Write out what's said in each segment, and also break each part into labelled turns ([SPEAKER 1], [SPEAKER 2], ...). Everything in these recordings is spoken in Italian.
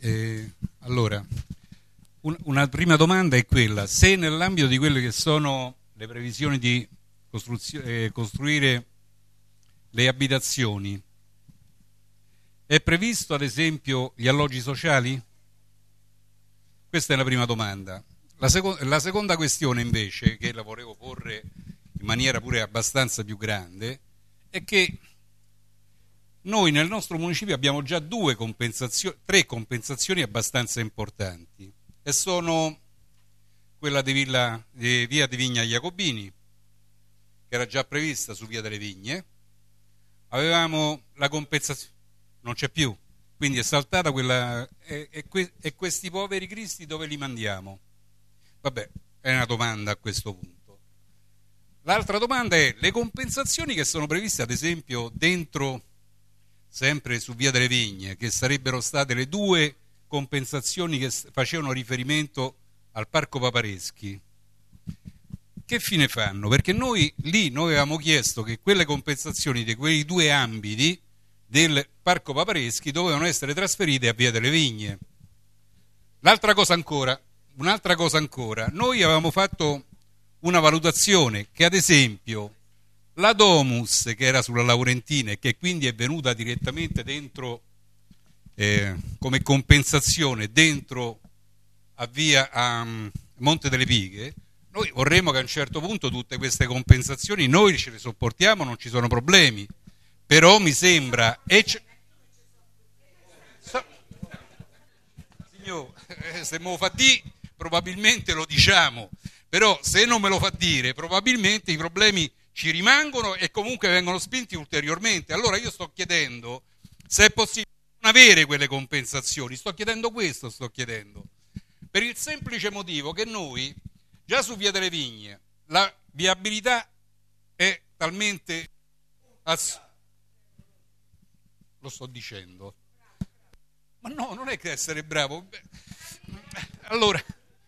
[SPEAKER 1] Allora, una prima domanda è quella: se nell'ambito di quelle che sono le previsioni di costruire le abitazioni è previsto ad esempio gli alloggi sociali? Questa è la prima domanda. La seconda questione invece, che la volevo porre in maniera pure abbastanza più grande, è che noi nel nostro municipio abbiamo già tre compensazioni abbastanza importanti, e sono quella di via di Vigna Jacobini, che era già prevista su via delle Vigne. Avevamo la compensazione, non c'è più, quindi è saltata quella, e questi poveri cristi dove li mandiamo? Vabbè, è una domanda a questo punto. L'altra domanda è: le compensazioni che sono previste ad esempio dentro, sempre su via delle Vigne, che sarebbero state le due compensazioni che facevano riferimento al Parco Papareschi, che fine fanno? Perché noi avevamo chiesto che quelle compensazioni di quei due ambiti del Parco Papareschi dovevano essere trasferite a via delle Vigne. Un'altra cosa ancora, noi avevamo fatto una valutazione che ad esempio la Domus, che era sulla Laurentina e che quindi è venuta direttamente dentro come compensazione dentro a Monte delle Pighe, noi vorremmo che a un certo punto tutte queste compensazioni noi ce le sopportiamo, non ci sono problemi, però mi sembra signor, se me lo fa dire probabilmente lo diciamo, però se non me lo fa dire probabilmente i problemi ci rimangono e comunque vengono spinti ulteriormente. Allora io sto chiedendo se è possibile non avere quelle compensazioni, sto chiedendo, per il semplice motivo che noi già su via delle Vigne la viabilità è talmente lo sto dicendo, ma no, non è che essere bravo. Allora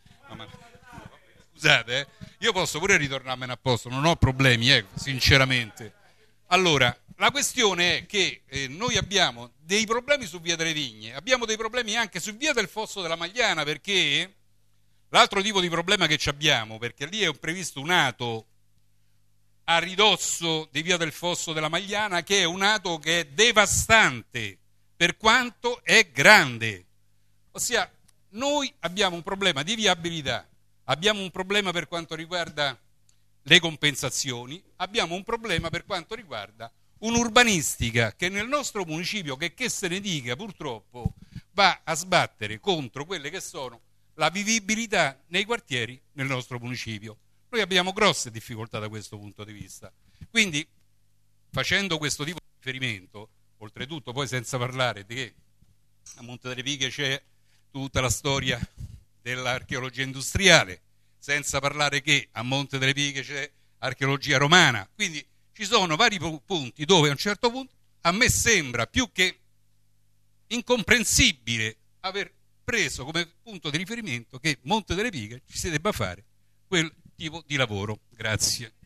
[SPEAKER 1] scusate, io posso pure ritornarmene a posto, non ho problemi, sinceramente. Allora, la questione è che noi abbiamo dei problemi su via delle Vigne, abbiamo dei problemi anche su via del Fosso della Magliana, perché l'altro tipo di problema che abbiamo, perché lì è previsto un ato a ridosso di via del Fosso della Magliana, che è un ato che è devastante per quanto è grande. Ossia, noi abbiamo un problema di viabilità, abbiamo un problema per quanto riguarda le compensazioni, abbiamo un problema per quanto riguarda un'urbanistica che nel nostro municipio, che se ne dica, purtroppo va a sbattere contro quelle che sono la vivibilità nei quartieri nel nostro municipio. Noi abbiamo grosse difficoltà da questo punto di vista. Quindi, facendo questo tipo di riferimento, oltretutto poi senza parlare di che a Monte delle Pighe c'è tutta la storia dell'archeologia industriale, senza parlare che a Monte delle Pighe c'è archeologia romana, quindi ci sono vari punti dove a un certo punto a me sembra più che incomprensibile aver preso come punto di riferimento che Monte delle Pighe ci si debba fare quel tipo di lavoro. Grazie.